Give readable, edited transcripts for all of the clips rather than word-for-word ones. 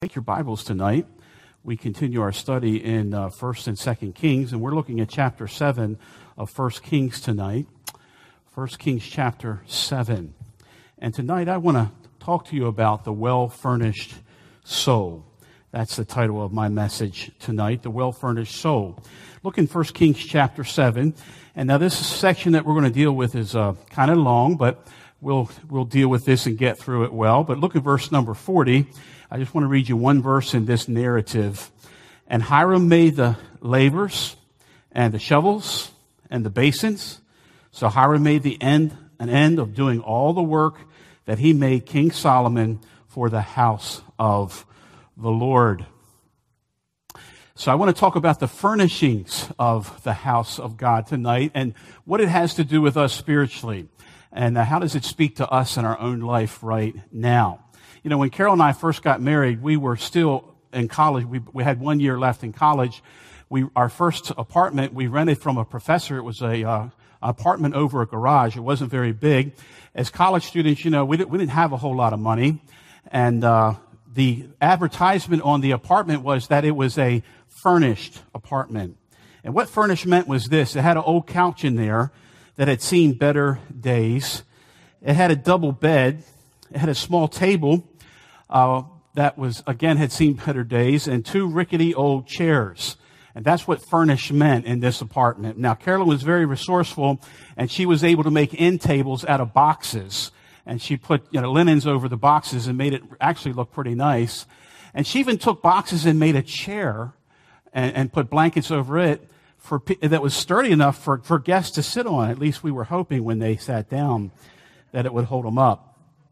Take your Bibles tonight. We continue our study in 1st and 2nd Kings, and we're looking at chapter 7 of 1st Kings tonight. 1st Kings chapter 7. And tonight I want to talk to you about the well-furnished soul. That's the title of my message tonight, the well-furnished soul. Look in 1 Kings chapter 7. And now this section that we're going to deal with is kind of long, but we'll deal with this and get through it well. But look at verse number 40. I just want to read you one verse in this narrative. And Hiram made the lavers and the shovels and the basins. So Hiram made an end of doing all the work that he made King Solomon for the house of the Lord. So I want to talk about the furnishings of the house of God tonight and what it has to do with us spiritually. And how does it speak to us in our own life right now? You know, when Carol and I first got married, we were still in college. We had 1 year left in college. Our first apartment, we rented from a professor. It was a apartment over a garage. It wasn't very big. As college students, you know, we didn't have a whole lot of money. And the advertisement on the apartment was that it was a furnished apartment. And what furnished meant was this. It had an old couch in there that had seen better days. It had a double bed. It had a small table that had seen better days, and 2 rickety old chairs. And that's what furnished meant in this apartment. Now, Carolyn was very resourceful, and she was able to make end tables out of boxes. And she put, linens over the boxes and made it actually look pretty nice. And she even took boxes and made a chair and put blankets over it that was sturdy enough for guests to sit on. At least we were hoping when they sat down that it would hold them up.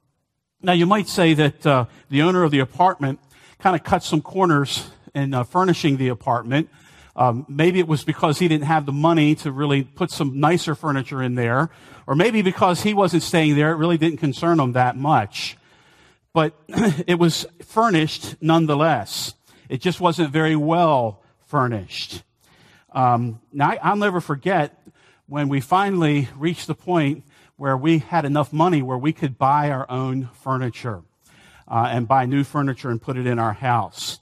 Now, you might say that the owner of the apartment kind of cut some corners in furnishing the apartment. Maybe it was because he didn't have the money to really put some nicer furniture in there, or maybe because he wasn't staying there, it really didn't concern him that much. But it was furnished nonetheless. It just wasn't very well furnished. Now, I'll never forget when we finally reached the point where we had enough money where we could buy our own furniture and buy new furniture and put it in our house.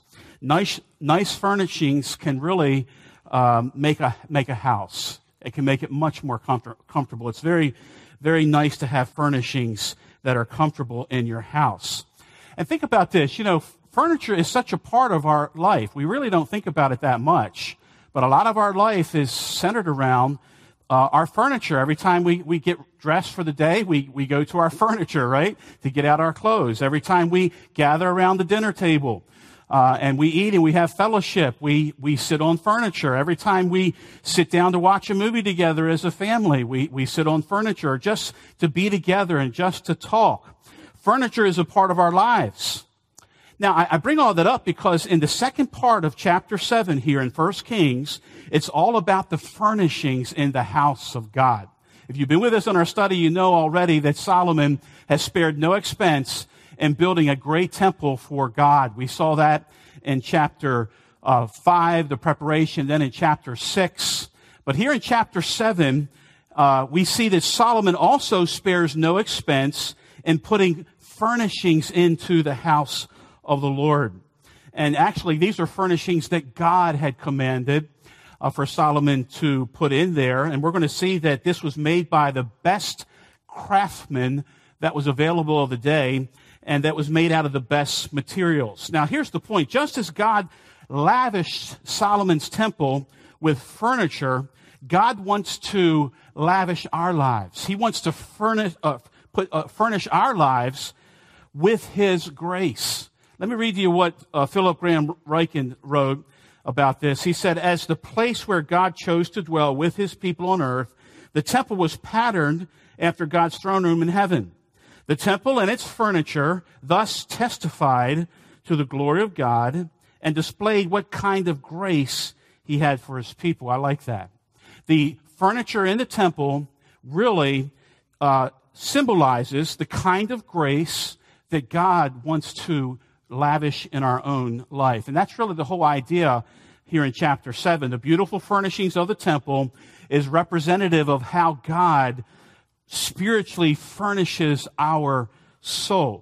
Nice furnishings can really make a house. It can make it much more comfortable. It's very, very nice to have furnishings that are comfortable in your house. And think about this. Furniture is such a part of our life. We really don't think about it that much. But a lot of our life is centered around our furniture. Every time we get dressed for the day, we go to our furniture, right? To get out our clothes. Every time we gather around the dinner table, and we eat and we have fellowship, we sit on furniture. Every time we sit down to watch a movie together as a family, we sit on furniture just to be together and just to talk. Furniture is a part of our lives. Now, I bring all that up because in the second part of chapter 7 here in 1 Kings, it's all about the furnishings in the house of God. If you've been with us in our study, you know already that Solomon has spared no expense in building a great temple for God. We saw that in chapter 5, the preparation, then in chapter 6. But here in chapter 7, we see that Solomon also spares no expense in putting furnishings into the house of the Lord. And actually, these are furnishings that God had commanded for Solomon to put in there. And we're going to see that this was made by the best craftsman that was available of the day, and that was made out of the best materials. Now, here's the point. Just as God lavished Solomon's temple with furniture, God wants to lavish our lives. He wants to furnish our lives with His grace. Let me read you what Philip Graham Ryken wrote about this. He said, as the place where God chose to dwell with His people on earth, the temple was patterned after God's throne room in heaven. The temple and its furniture thus testified to the glory of God and displayed what kind of grace He had for His people. I like that. The furniture in the temple really symbolizes the kind of grace that God wants to lavish in our own life. And that's really the whole idea here in chapter 7. The beautiful furnishings of the temple is representative of how God spiritually furnishes our soul.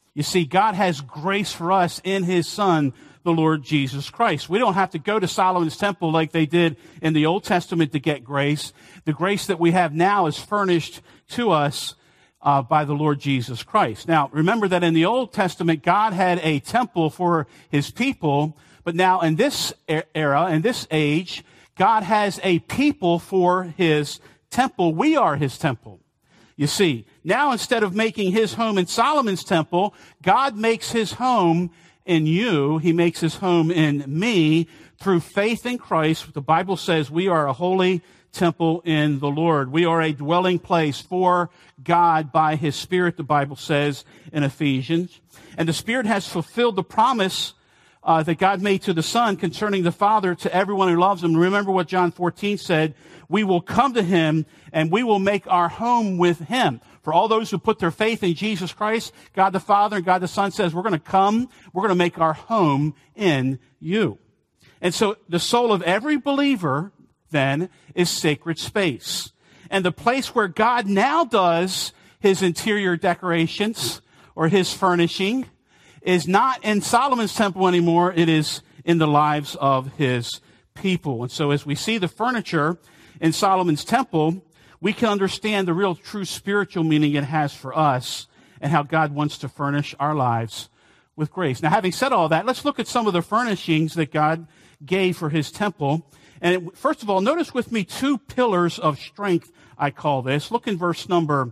You see, God has grace for us in his Son, the Lord Jesus Christ. We don't have to go to Solomon's temple like they did in the Old Testament to get grace. The grace that we have now is furnished to us by the Lord Jesus Christ. Now, remember that in the Old Testament, God had a temple for his people, but now in this era, in this age, God has a people for his temple. We are his temple. You see, now instead of making his home in Solomon's temple, God makes his home in you. He makes his home in me through faith in Christ. The Bible says we are a holy temple in the Lord. We are a dwelling place for God by his Spirit, the Bible says in Ephesians. And the Spirit has fulfilled the promise that God made to the Son concerning the Father to everyone who loves him. Remember what John 14 said, we will come to him and we will make our home with him. For all those who put their faith in Jesus Christ, God the Father and God the Son says, we're going to come, we're going to make our home in you. And so the soul of every believer then is sacred space. And the place where God now does his interior decorations or his furnishing is not in Solomon's temple anymore. It is in the lives of his people. And so as we see the furniture in Solomon's temple, we can understand the real true spiritual meaning it has for us and how God wants to furnish our lives with grace. Now, having said all that, let's look at some of the furnishings that God gave for his temple. And first of all, notice with me 2 pillars of strength, I call this. Look in verse number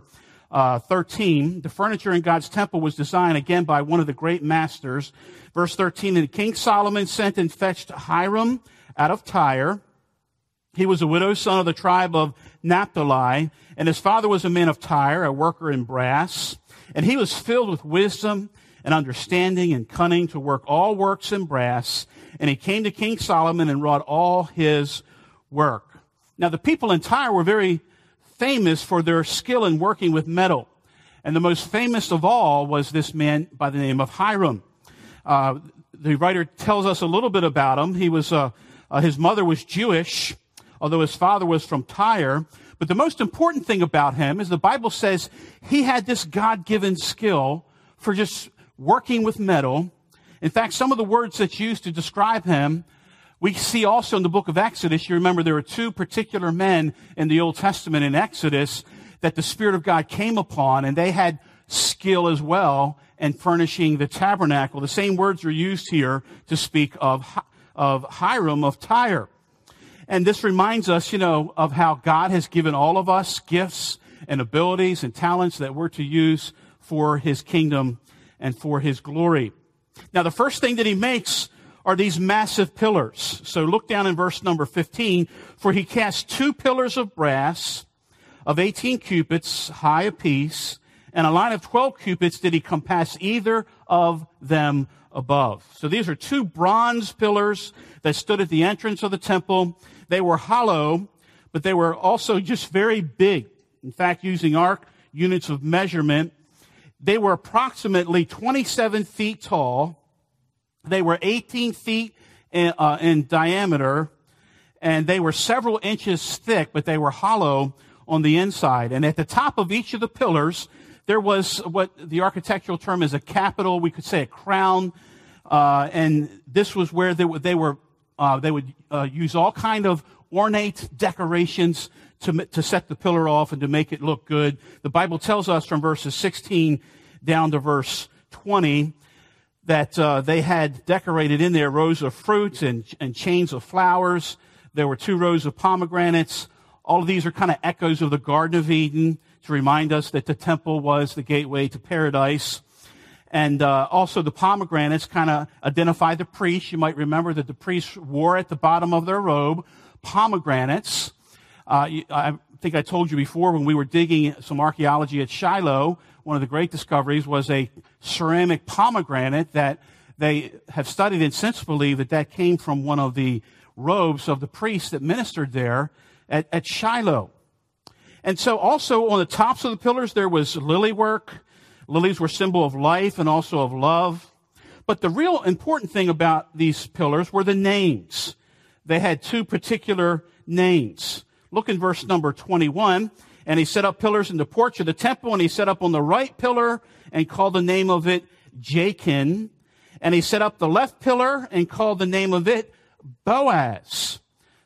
13. The furniture in God's temple was designed again by one of the great masters. Verse 13, and King Solomon sent and fetched Hiram out of Tyre. He was a widow's son of the tribe of Naphtali, and his father was a man of Tyre, a worker in brass. And he was filled with wisdom and understanding and cunning to work all works in brass. And he came to King Solomon and wrought all his work. Now, the people in Tyre were very famous for their skill in working with metal. And the most famous of all was this man by the name of Hiram. The writer tells us a little bit about him. He was, his mother was Jewish, although his father was from Tyre. But the most important thing about him is the Bible says he had this God-given skill for just working with metal. In fact, some of the words that's used to describe him, we see also in the book of Exodus. You remember there were 2 particular men in the Old Testament in Exodus that the Spirit of God came upon, and they had skill as well in furnishing the tabernacle. The same words are used here to speak of Hiram of Tyre. And this reminds us, of how God has given all of us gifts and abilities and talents that we're to use for his kingdom and for his glory. Now, the first thing that he makes are these massive pillars. So look down in verse number 15. For he cast 2 pillars of brass of 18 cubits high apiece, and a line of 12 cubits did he compass either of them above. So these are 2 bronze pillars that stood at the entrance of the temple. They were hollow, but they were also just very big. In fact, using our units of measurement, they were approximately 27 feet tall. They were 18 feet in diameter, and they were several inches thick, but they were hollow on the inside. And at the top of each of the pillars, there was what the architectural term is a capital. We could say a crown. And this was where they would use all kind of ornate decorations to set the pillar off and to make it look good. The Bible tells us from verses 16 down to verse 20 that they had decorated in there rows of fruits and chains of flowers. There were 2 rows of pomegranates. All of these are kind of echoes of the Garden of Eden to remind us that the temple was the gateway to paradise. And also the pomegranates kind of identify the priests. You might remember that the priests wore at the bottom of their robe pomegranates. I think I told you before when we were digging some archaeology at Shiloh, one of the great discoveries was a ceramic pomegranate that they have studied and since believe that came from one of the robes of the priests that ministered there at Shiloh. And so also on the tops of the pillars there was lily work. Lilies were symbol of life and also of love. But the real important thing about these pillars were the names. They had 2 particular names. Look in verse number 21. And he set up pillars in the porch of the temple, and he set up on the right pillar and called the name of it Jachin. And he set up the left pillar and called the name of it Boaz.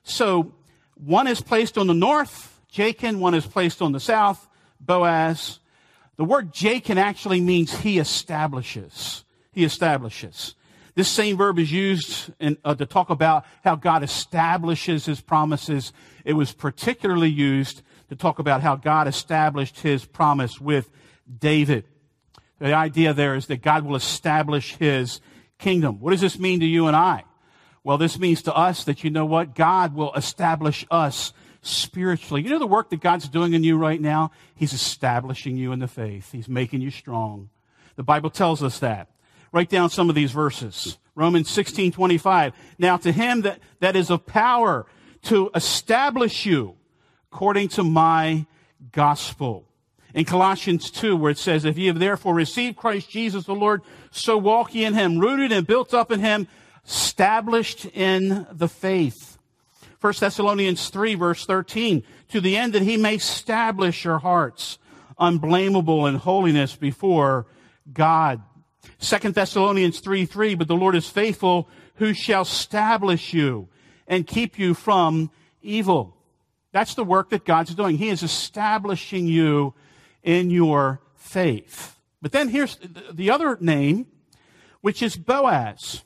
So one is placed on the north, Jachin. One is placed on the south, Boaz. The word Jachin actually means he establishes. He establishes. This same verb is used to talk about how God establishes his promises. It was particularly used to talk about how God established his promise with David. The idea there is that God will establish his kingdom. What does this mean to you and I? Well, this means to us that, you know what? God will establish us spiritually. You know the work that God's doing in you right now? He's establishing you in the faith. He's making you strong. The Bible tells us that. Write down some of these verses. Romans 16:25. Now to him that is of power to establish you according to my gospel. In Colossians 2, where it says, if ye have therefore received Christ Jesus the Lord, so walk ye in him, rooted and built up in him, established in the faith. 1 Thessalonians 3, verse 13, to the end that he may establish your hearts, unblameable in holiness before God. 2 Thessalonians 3:3, but the Lord is faithful, who shall establish you and keep you from evil. That's the work that God's doing. He is establishing you in your faith. But then here's the other name, which is Boaz.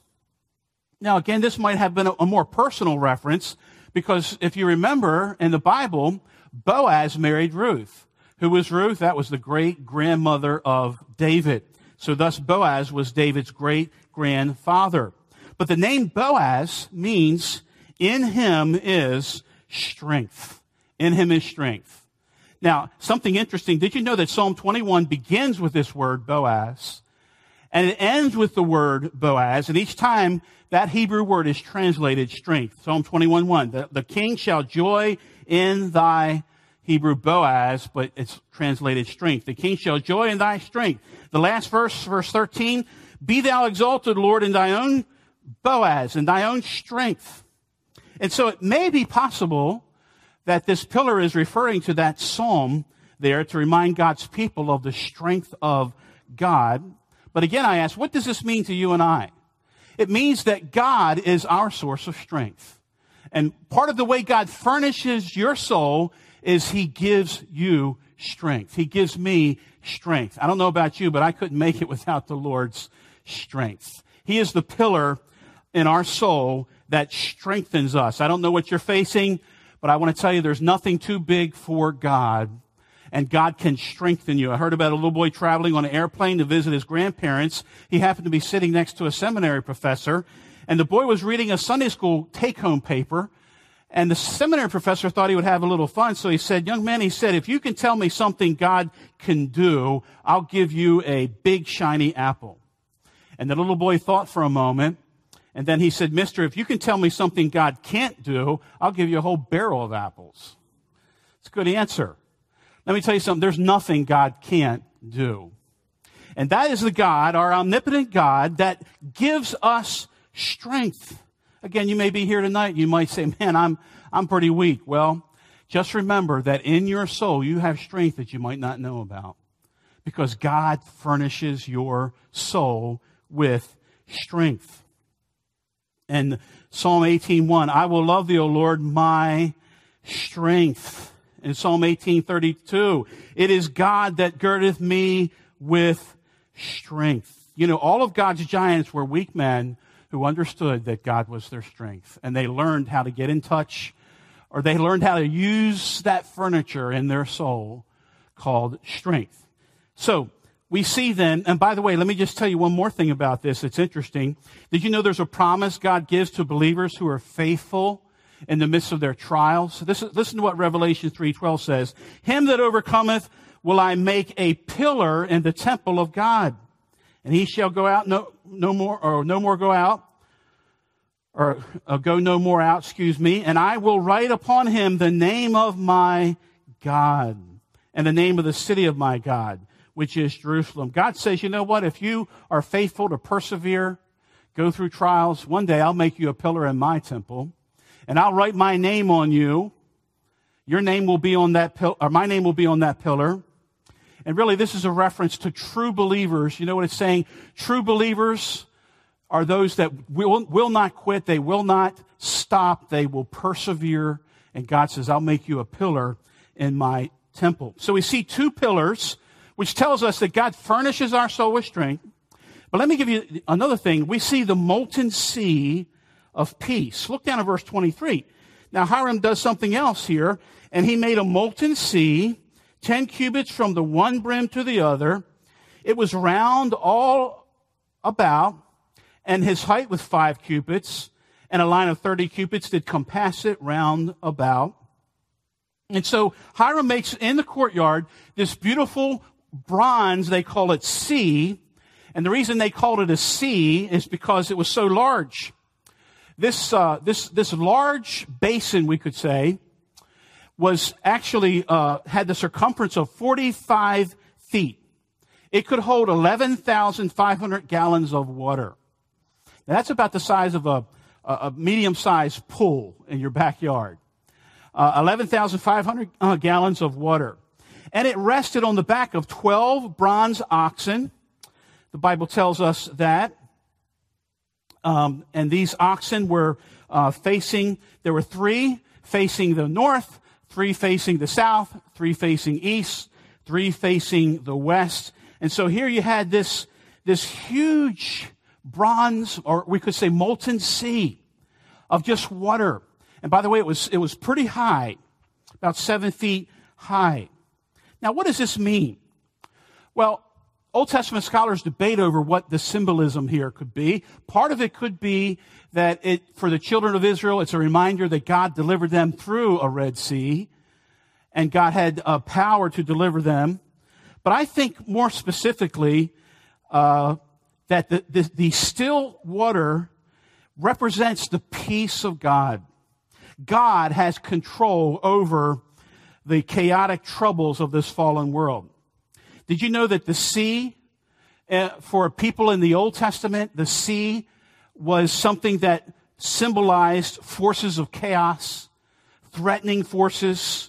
Now, again, this might have been a more personal reference, because if you remember in the Bible, Boaz married Ruth. Who was Ruth? That was the great-grandmother of David. So thus Boaz was David's great-grandfather. But the name Boaz means in him is strength. In him is strength. Now, something interesting. Did you know that Psalm 21 begins with this word Boaz, and it ends with the word Boaz, and each time that Hebrew word is translated strength. Psalm 21:1. The king shall joy in thy, Hebrew Boaz, but it's translated strength. The king shall joy in thy strength. The last verse, verse 13, be thou exalted, Lord, in thy own Boaz, in thy own strength. And so it may be possible that this pillar is referring to that psalm there to remind God's people of the strength of God. But again, I ask, what does this mean to you and I? It means that God is our source of strength. And part of the way God furnishes your soul is he gives you strength. He gives me strength. I don't know about you, but I couldn't make it without the Lord's strength. He is the pillar in our soul that strengthens us. I don't know what you're facing, but I want to tell you there's nothing too big for God, and God can strengthen you. I heard about a little boy traveling on an airplane to visit his grandparents. He happened to be sitting next to a seminary professor, and the boy was reading a Sunday school take-home paper, and the seminary professor thought he would have a little fun, so he said, young man, he said, if you can tell me something God can do, I'll give you a big shiny apple. And the little boy thought for a moment, and then he said, mister, if you can tell me something God can't do, I'll give you a whole barrel of apples. It's a good answer. Let me tell you something. There's nothing God can't do. And that is the God, our omnipotent God, that gives us strength. Again, you may be here tonight. You might say, man, I'm pretty weak. Well, just remember that in your soul, you have strength that you might not know about, because God furnishes your soul with strength. And Psalm 18:1, I will love thee, O Lord, my strength. In Psalm 18:32, it is God that girdeth me with strength. You know, all of God's giants were weak men who understood that God was their strength. And they learned how to get in touch, or they learned how to use that furniture in their soul called strength. So, we see then, and by the way, let me just tell you one more thing about this. It's interesting. Did you know there's a promise God gives to believers who are faithful in the midst of their trials? Listen to what Revelation 3:12 says. Him that overcometh will I make a pillar in the temple of God. And he shall go out no more go out, or go no more out, excuse me. And I will write upon him the name of my God and the name of the city of my God, which is Jerusalem. God says, you know what? If you are faithful to persevere, go through trials, one day I'll make you a pillar in my temple, and I'll write my name on you. Your name will be on that pillar, or my name will be on that pillar. And really, this is a reference to true believers. You know what it's saying? True believers are those that will not quit. They will not stop. They will persevere. And God says, I'll make you a pillar in my temple. So we see two pillars, which tells us that God furnishes our soul with strength. But let me give you another thing. We see the molten sea of peace. Look down at verse 23. Now Hiram does something else here, and he made a molten sea, 10 cubits from the one brim to the other. It was round all about, and his height was 5 cubits, and a line of 30 cubits did compass it round about. And so Hiram makes in the courtyard this beautiful bronze, they call it sea. And the reason they called it a sea is because it was so large. This large basin, we could say, was actually, had the circumference of 45 feet. It could hold 11,500 gallons of water. Now, that's about the size of a medium-sized pool in your backyard. 11,500 gallons of water. And it rested on the back of 12 bronze oxen. The Bible tells us that. And these oxen were there were 3 facing the north, 3 facing the south, 3 facing east, 3 facing the west. And so here you had this huge bronze, or we could say molten sea of just water. And by the way, it was pretty high, about 7 feet high. Now, what does this mean? Well, Old Testament scholars debate over what the symbolism here could be. Part of it could be that for the children of Israel, it's a reminder that God delivered them through a Red Sea, and God had power to deliver them. But I think more specifically that the still water represents the peace of God. God has control over the chaotic troubles of this fallen world. Did you know that the sea, for people in the Old Testament, the sea was something that symbolized forces of chaos, threatening forces.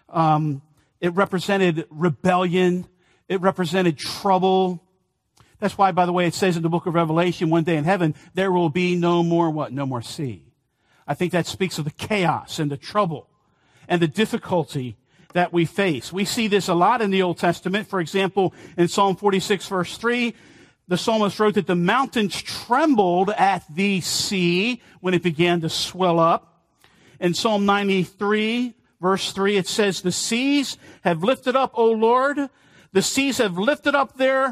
It represented rebellion. It represented trouble. That's why, by the way, it says in the book of Revelation, one day in heaven, there will be no more what? No more sea. I think that speaks of the chaos and the trouble and the difficulty that we face. We see this a lot in the Old Testament. For example, in Psalm 46, verse 3, the psalmist wrote that the mountains trembled at the sea when it began to swell up. In Psalm 93, verse 3, it says, the seas have lifted up, O Lord. The seas have lifted up their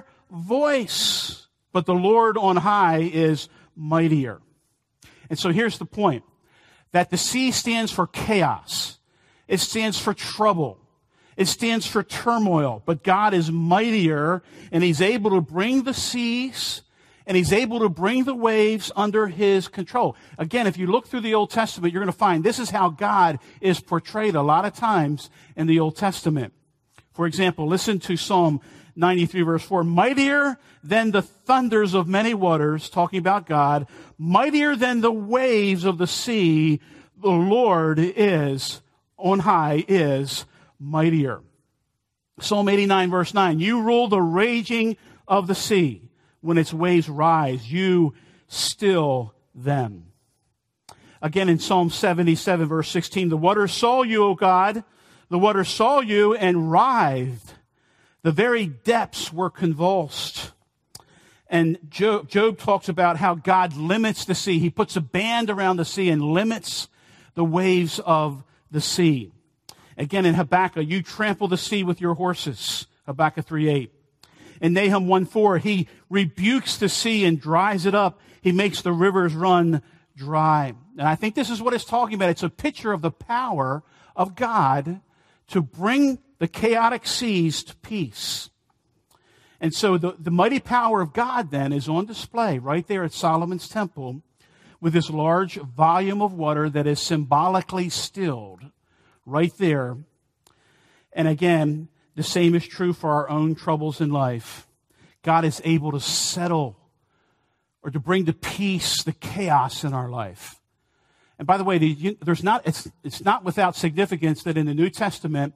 voice, but the Lord on high is mightier. And so here's the point, that the sea stands for chaos. It stands for trouble. It stands for turmoil. But God is mightier, and He's able to bring the seas, and He's able to bring the waves under His control. Again, if you look through the Old Testament, you're going to find this is how God is portrayed a lot of times in the Old Testament. For example, listen to Psalm 93, verse 4. Mightier than the thunders of many waters, talking about God, mightier than the waves of the sea, the Lord is on high, is mightier. Psalm 89, verse 9. You rule the raging of the sea. When its waves rise, you still them. Again, in Psalm 77, verse 16, the waters saw you, O God. The waters saw you and writhed. The very depths were convulsed. And Job talks about how God limits the sea. He puts a band around the sea and limits the waves of the sea. Again, in Habakkuk, you trample the sea with your horses. Habakkuk 3:8. In Nahum 1:4, he rebukes the sea and dries it up. He makes the rivers run dry. And I think this is what it's talking about. It's a picture of the power of God to bring the chaotic seas to peace. And so the mighty power of God then is on display right there at Solomon's temple with this large volume of water that is symbolically stilled right there. And again, the same is true for our own troubles in life. God is able to settle or to bring to peace the chaos in our life. And by the way, it's not without significance that in the New Testament,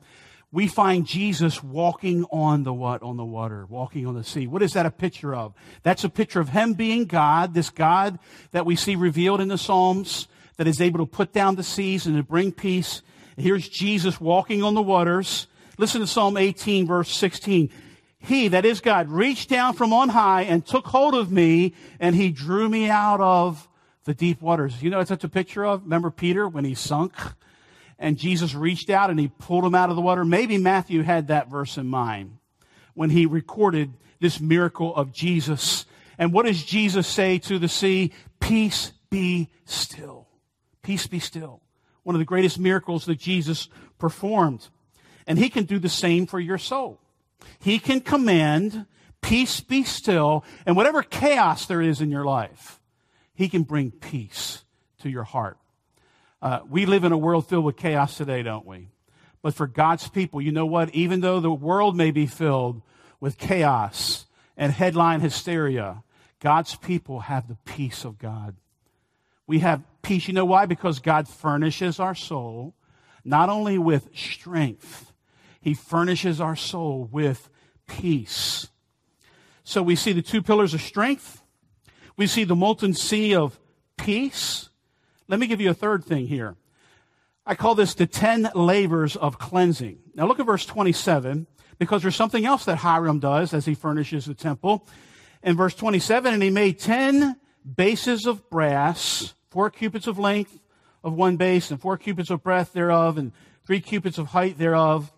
we find Jesus walking on the what? On the water, walking on the sea. What is that a picture of? That's a picture of him being God, this God that we see revealed in the Psalms, that is able to put down the seas and to bring peace. And here's Jesus walking on the waters. Listen to Psalm 18, verse 16. He, that is God, reached down from on high and took hold of me, and he drew me out of the deep waters. You know what that's a picture of? Remember Peter when he sunk? And Jesus reached out and he pulled him out of the water. Maybe Matthew had that verse in mind when he recorded this miracle of Jesus. And what does Jesus say to the sea? Peace be still. Peace be still. One of the greatest miracles that Jesus performed. And he can do the same for your soul. He can command, peace be still, and whatever chaos there is in your life, he can bring peace to your heart. We live in a world filled with chaos today, don't we? But for God's people, you know what? Even though the world may be filled with chaos and headline hysteria, God's people have the peace of God. We have peace. You know why? Because God furnishes our soul not only with strength, he furnishes our soul with peace. So we see the two pillars of strength. We see the molten sea of peace. Let me give you a third thing here. I call this the 10 lavers of cleansing. Now look at verse 27, because there's something else that Hiram does as he furnishes the temple. In verse 27, and he made 10 bases of brass, 4 cubits of length of one base, and 4 cubits of breadth thereof, and 3 cubits of height thereof.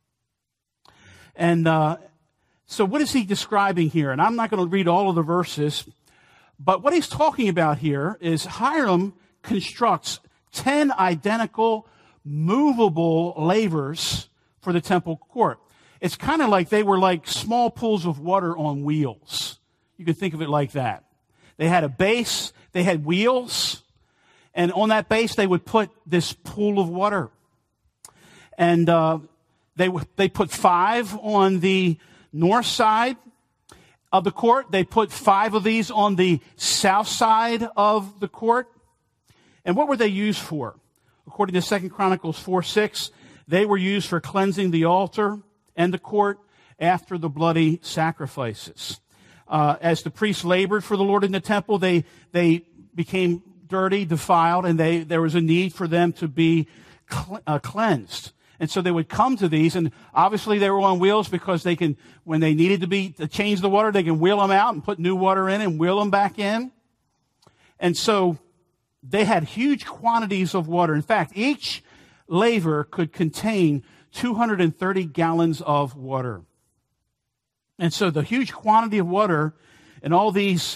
And so what is he describing here? And I'm not going to read all of the verses, but what he's talking about here is Hiram constructs 10 identical movable lavers for the temple court. It's kind of like they were like small pools of water on wheels. You can think of it like that. They had a base, they had wheels, and on that base they would put this pool of water. And they put 5 on the north side of the court. They put 5 of these on the south side of the court. And what were they used for? According to 2 Chronicles 4:6, they were used for cleansing the altar and the court after the bloody sacrifices. As the priests labored for the Lord in the temple, they became dirty, defiled, and there was a need for them to be cleansed. And so they would come to these, and obviously they were on wheels because they can, when they needed to change the water, they can wheel them out and put new water in and wheel them back in. And so they had huge quantities of water. In fact, each laver could contain 230 gallons of water. And so the huge quantity of water in all these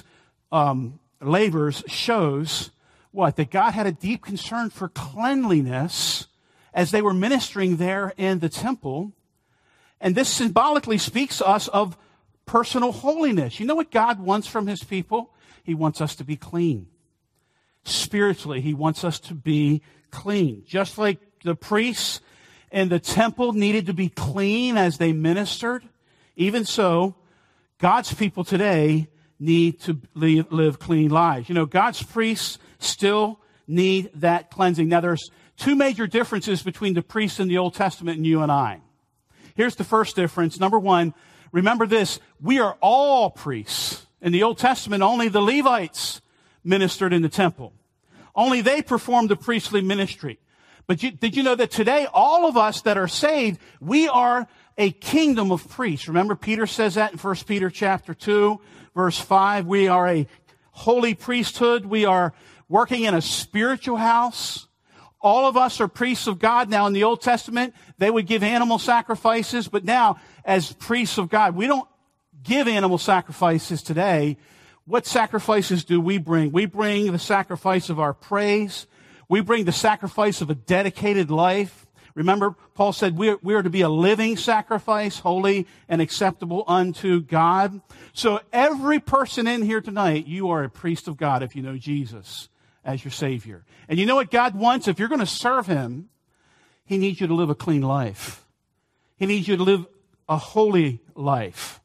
lavers shows what? That God had a deep concern for cleanliness as they were ministering there in the temple. And this symbolically speaks to us of personal holiness. You know what God wants from his people? He wants us to be clean. Spiritually, he wants us to be clean. Just like the priests in the temple needed to be clean as they ministered, even so, God's people today need to live clean lives. You know, God's priests still need that cleansing. Now, there's 2 major differences between the priests in the Old Testament and you and I. Here's the first difference. Number 1, remember this, we are all priests. In the Old Testament, only the Levites ministered in the temple. Only they performed the priestly ministry. But did you know that today, all of us that are saved, we are a kingdom of priests. Remember, Peter says that in 1 Peter chapter 2, verse 5. We are a holy priesthood. We are working in a spiritual house. All of us are priests of God. Now, in the Old Testament, they would give animal sacrifices. But now, as priests of God, we don't give animal sacrifices today. What sacrifices do we bring? We bring the sacrifice of our praise. We bring the sacrifice of a dedicated life. Remember, Paul said we are to be a living sacrifice, holy and acceptable unto God. So every person in here tonight, you are a priest of God if you know Jesus as your Savior. And you know what God wants? If you're going to serve him, he needs you to live a clean life. He needs you to live a holy life.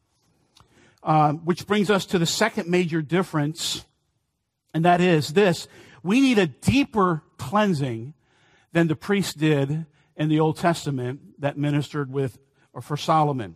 Which brings us to the second major difference, and that is this. We need a deeper cleansing than the priest did in the Old Testament that ministered for Solomon.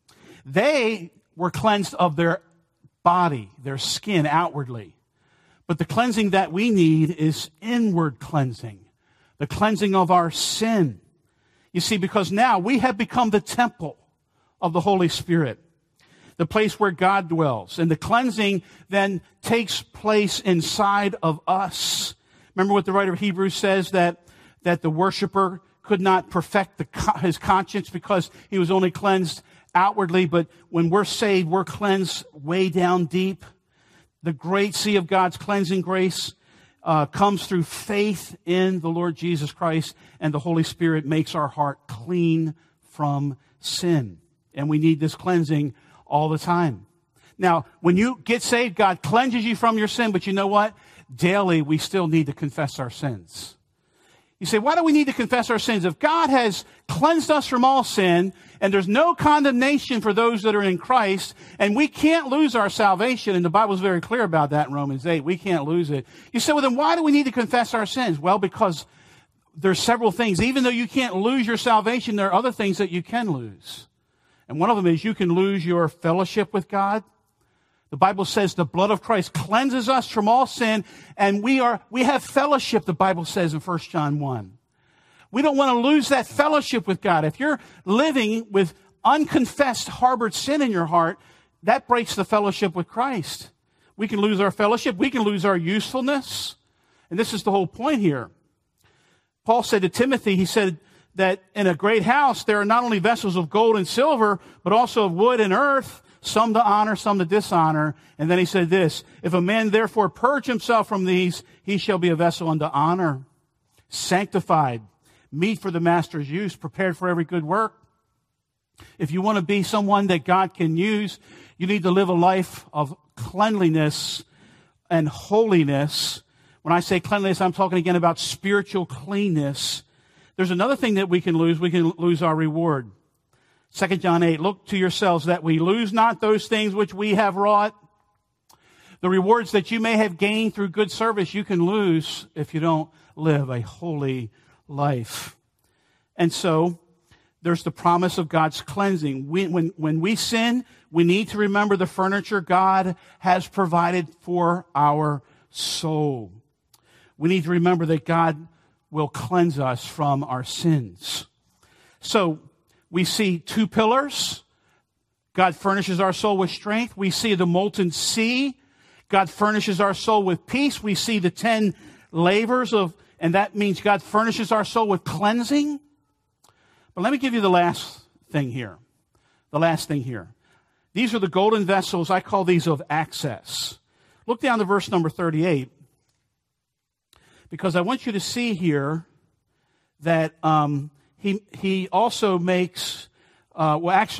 They were cleansed of their body, their skin outwardly. But the cleansing that we need is inward cleansing, the cleansing of our sin. You see, because now we have become the temple of the Holy Spirit, the place where God dwells. And the cleansing then takes place inside of us. Remember what the writer of Hebrews says, that the worshiper could not perfect his conscience because he was only cleansed outwardly. But when we're saved, we're cleansed way down deep. The great sea of God's cleansing grace comes through faith in the Lord Jesus Christ, and the Holy Spirit makes our heart clean from sin. And we need this cleansing all the time. Now, when you get saved, God cleanses you from your sin, but you know what? Daily, we still need to confess our sins. You say, why do we need to confess our sins? If God has cleansed us from all sin, and there's no condemnation for those that are in Christ, and we can't lose our salvation, and the Bible's very clear about that in Romans 8, we can't lose it. You say, well, then why do we need to confess our sins? Well, because there's several things. Even though you can't lose your salvation, there are other things that you can lose. And one of them is you can lose your fellowship with God. The Bible says the blood of Christ cleanses us from all sin, and we have fellowship, the Bible says in 1 John 1. We don't want to lose that fellowship with God. If you're living with unconfessed, harbored sin in your heart, that breaks the fellowship with Christ. We can lose our fellowship. We can lose our usefulness. And this is the whole point here. Paul said to Timothy, he said that in a great house, there are not only vessels of gold and silver, but also of wood and earth, some to honor, some to dishonor. And then he said this, if a man therefore purge himself from these, he shall be a vessel unto honor, sanctified, meet for the master's use, prepared for every good work. If you want to be someone that God can use, you need to live a life of cleanliness and holiness. When I say cleanliness, I'm talking again about spiritual cleanness. There's another thing that we can lose. We can lose our reward. 2 John 8, look to yourselves that we lose not those things which we have wrought. The rewards that you may have gained through good service, you can lose if you don't live a holy life. And so, there's the promise of God's cleansing. When we sin, we need to remember the furniture God has provided for our soul. We need to remember that God will cleanse us from our sins. So, we see two pillars. God furnishes our soul with strength. We see the molten sea. God furnishes our soul with peace. We see the 10 lavers and that means God furnishes our soul with cleansing. But let me give you the last thing here. The last thing here. These are the golden vessels. I call these of access. Look down to verse number 38. Because I want you to see here that he also makes, I'm not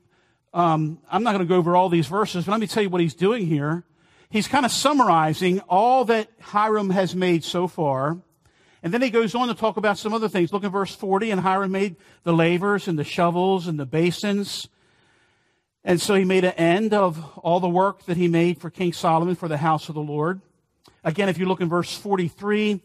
going to go over all these verses, but let me tell you what he's doing here. He's kind of summarizing all that Hiram has made so far. And then he goes on to talk about some other things. Look at verse 40, and Hiram made the lavers and the shovels and the basins. And so he made an end of all the work that he made for King Solomon for the house of the Lord. Again, if you look in verse 43,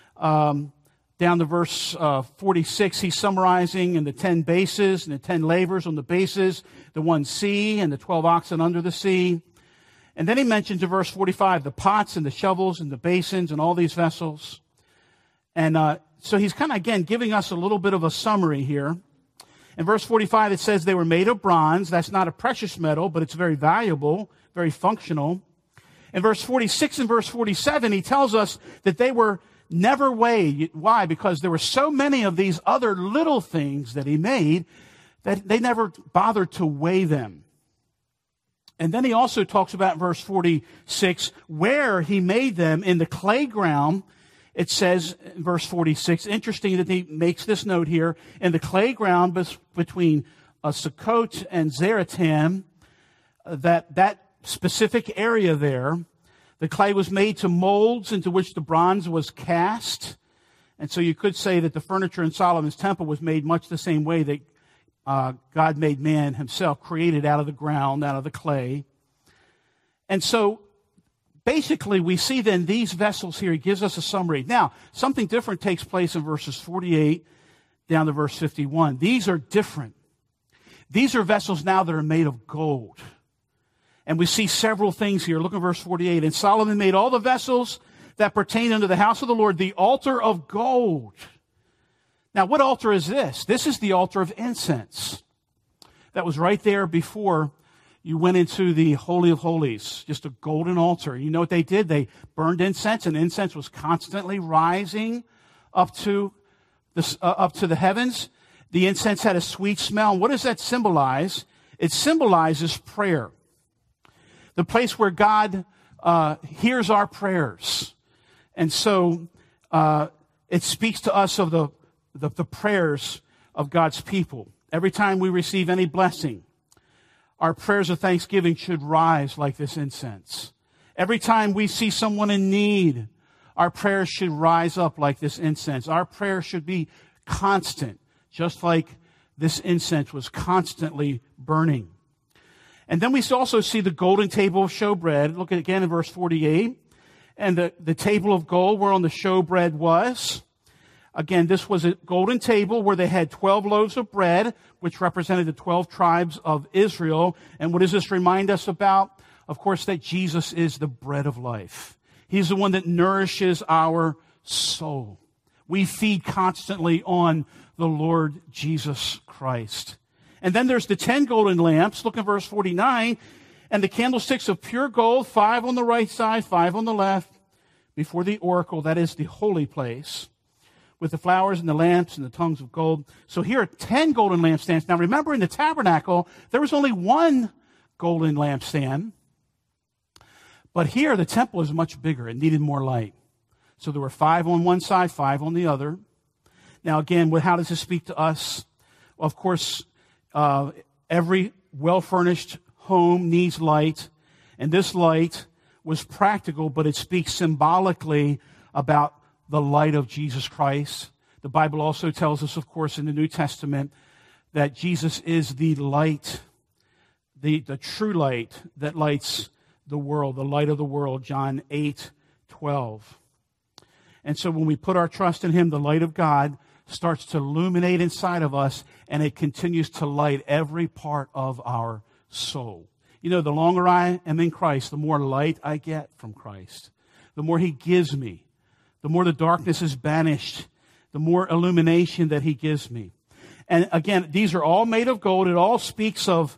down to verse 46, he's summarizing in the 10 bases and the 10 lavers on the bases, the 1 sea and the 12 oxen under the sea. And then he mentions in verse 45 the pots and the shovels and the basins and all these vessels. And so he's kind of, again, giving us a little bit of a summary here. In verse 45, it says they were made of bronze. That's not a precious metal, but it's very valuable, very functional. In verse 46 and verse 47, he tells us that they were never weighed. Why? Because there were so many of these other little things that he made that they never bothered to weigh them. And then he also talks about in verse 46 where he made them in the clay ground. It says in verse 46, interesting that he makes this note here, in the clay ground between Sukkot and Zeratam, that specific area there, the clay was made to molds into which the bronze was cast. And so you could say that the furniture in Solomon's temple was made much the same way that God made man himself, created out of the ground, out of the clay. And so basically, we see then these vessels here. He gives us a summary. Now, something different takes place in verses 48 down to verse 51. These are different. These are vessels now that are made of gold. And we see several things here. Look at verse 48. And Solomon made all the vessels that pertain unto the house of the Lord, the altar of gold. Now, what altar is this? This is the altar of incense. That was right there before you went into the Holy of Holies, just a golden altar. You know what they did? They burned incense, and incense was constantly rising up to the heavens. The incense had a sweet smell. And what does that symbolize? It symbolizes prayer. The place where God hears our prayers. And so it speaks to us of the prayers of God's people. Every time we receive any blessing, our prayers of thanksgiving should rise like this incense. Every time we see someone in need, our prayers should rise up like this incense. Our prayers should be constant, just like this incense was constantly burning. And then we also see the golden table of showbread. Look at again in verse 48. And the table of gold whereon the showbread was. Again, this was a golden table where they had 12 loaves of bread, which represented the 12 tribes of Israel. And what does this remind us about? Of course, that Jesus is the bread of life. He's the one that nourishes our soul. We feed constantly on the Lord Jesus Christ. And then there's the 10 golden lamps. Look at verse 49. And the candlesticks of pure gold, 5 on the right side, 5 on the left, before the oracle, that is the holy place, with the flowers and the lamps and the tongues of gold. So here are 10 golden lampstands. Now remember, in the tabernacle, there was only one golden lampstand. But here, the temple is much bigger. It needed more light. So there were 5 on one side, 5 on the other. Now again, how does this speak to us? Well, of course, every well-furnished home needs light. And this light was practical, but it speaks symbolically about the light of Jesus Christ. The Bible also tells us, of course, in the New Testament, that Jesus is the light, the true light that lights the world, the light of the world, John 8:12. And so when we put our trust in Him, the light of God starts to illuminate inside of us, and it continues to light every part of our soul. You know, the longer I am in Christ, the more light I get from Christ. The more He gives me. The more the darkness is banished, the more illumination that He gives me. And again, these are all made of gold. It all speaks of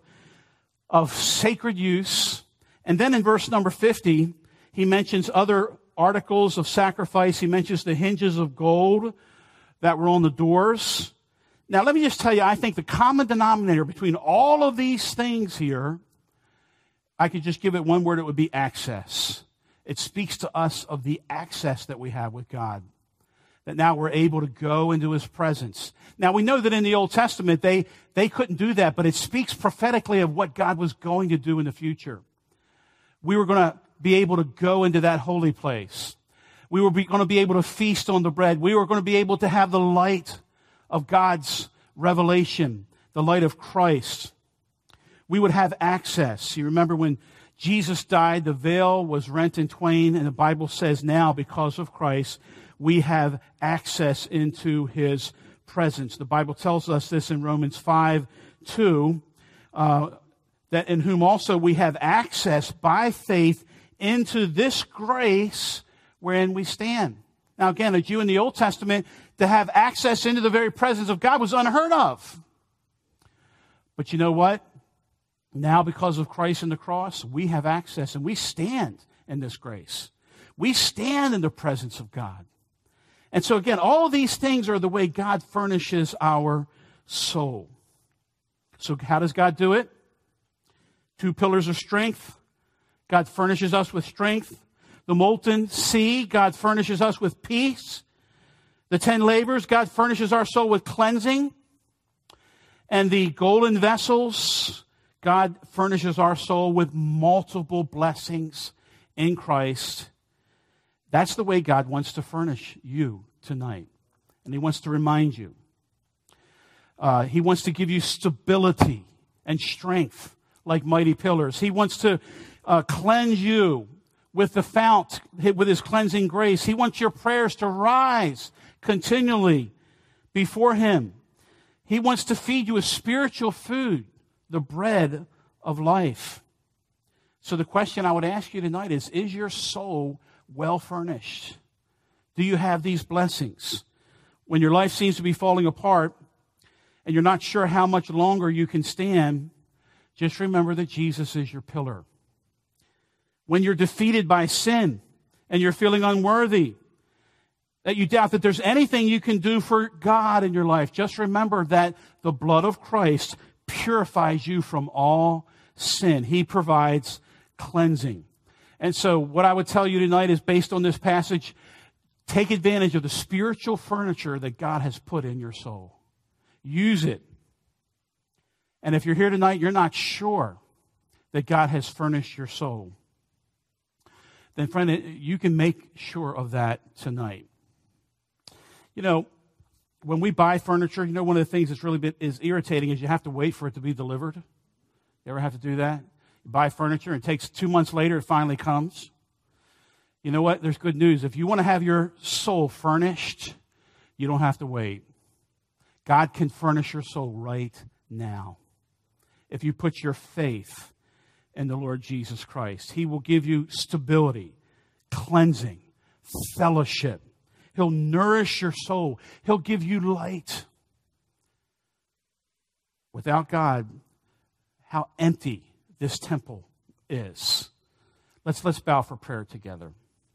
sacred use. And then in verse number 50, he mentions other articles of sacrifice. He mentions the hinges of gold that were on the doors. Now, let me just tell you, I think the common denominator between all of these things here, I could just give it one word, it would be access. It speaks to us of the access that we have with God, that now we're able to go into His presence. Now, we know that in the Old Testament, they couldn't do that, but it speaks prophetically of what God was going to do in the future. We were going to be able to go into that holy place. We were going to be able to feast on the bread. We were going to be able to have the light of God's revelation, the light of Christ. We would have access. You remember when Jesus died, the veil was rent in twain, and the Bible says now, because of Christ, we have access into His presence. The Bible tells us this in Romans 5:2, that in whom also we have access by faith into this grace wherein we stand. Now again, a Jew in the Old Testament, to have access into the very presence of God was unheard of. But you know what? Now, because of Christ and the cross, we have access, and we stand in this grace. We stand in the presence of God. And so again, all these things are the way God furnishes our soul. So how does God do it? 2 pillars of strength. God furnishes us with strength. The molten sea, God furnishes us with peace. The 10 labors, God furnishes our soul with cleansing. And the golden vessels, God furnishes our soul with multiple blessings in Christ. That's the way God wants to furnish you tonight. And He wants to remind you. He wants to give you stability and strength like mighty pillars. He wants to cleanse you with the fount, with His cleansing grace. He wants your prayers to rise continually before Him. He wants to feed you with spiritual food, the bread of life. So the question I would ask you tonight is your soul well furnished? Do you have these blessings? When your life seems to be falling apart and you're not sure how much longer you can stand, just remember that Jesus is your pillar. When you're defeated by sin and you're feeling unworthy, that you doubt that there's anything you can do for God in your life, just remember that the blood of Christ purifies you from all sin. He provides cleansing. And so what I would tell you tonight is, based on this passage, take advantage of the spiritual furniture that God has put in your soul. Use it. And if you're here tonight, you're not sure that God has furnished your soul, then friend, you can make sure of that tonight. You know, when we buy furniture, one of the things that's really is irritating is you have to wait for it to be delivered. You ever have to do that? You buy furniture, and it takes 2 months later, it finally comes. You know what? There's good news. If you want to have your soul furnished, you don't have to wait. God can furnish your soul right now. If you put your faith in the Lord Jesus Christ, He will give you stability, cleansing, fellowship. He'll nourish your soul. He'll give you light. Without God, how empty this temple is. Let's bow for prayer together.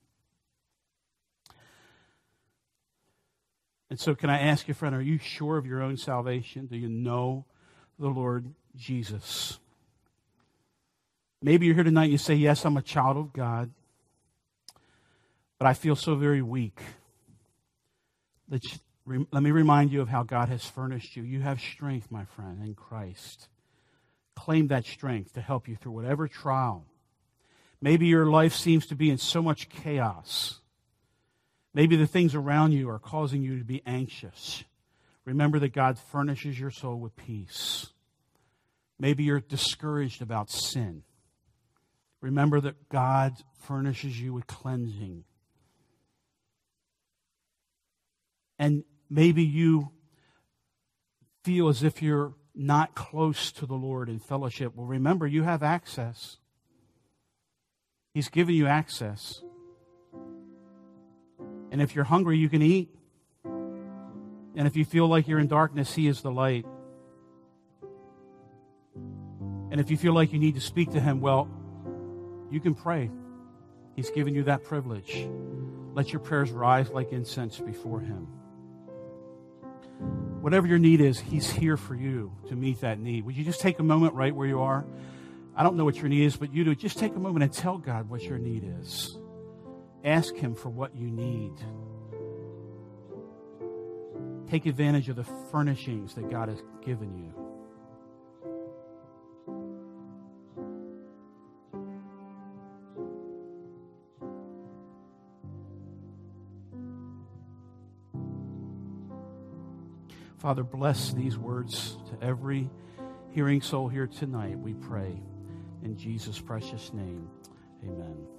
And so can I ask you, friend, are you sure of your own salvation? Do you know the Lord Jesus? Maybe you're here tonight and you say, yes, I'm a child of God, but I feel so very weak. Let me remind you of how God has furnished you. You have strength, my friend, in Christ. Claim that strength to help you through whatever trial. Maybe your life seems to be in so much chaos. Maybe the things around you are causing you to be anxious. Remember that God furnishes your soul with peace. Maybe you're discouraged about sin. Remember that God furnishes you with cleansing. And maybe you feel as if you're not close to the Lord in fellowship. Well, remember, you have access. He's given you access. And if you're hungry, you can eat. And if you feel like you're in darkness, He is the light. And if you feel like you need to speak to Him, well, you can pray. He's given you that privilege. Let your prayers rise like incense before Him. Whatever your need is, He's here for you to meet that need. Would you just take a moment right where you are? I don't know what your need is, but you do. Just take a moment and tell God what your need is. Ask Him for what you need. Take advantage of the furnishings that God has given you. Father, bless these words to every hearing soul here tonight, we pray. In Jesus' precious name, amen.